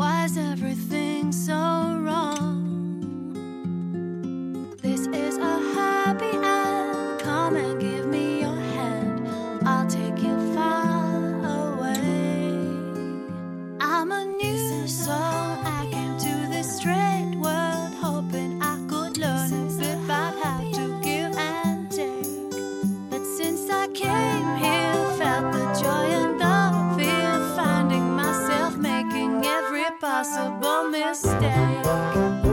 Why is everything so wrong? This is a happy end. Come and give me your hand. I'll take you far away. I'm a new soul. I came to this strange world hoping I could learn a bit about how to give and take. But since I came here, felt the joy and the fear, finding myself making every possible mistake.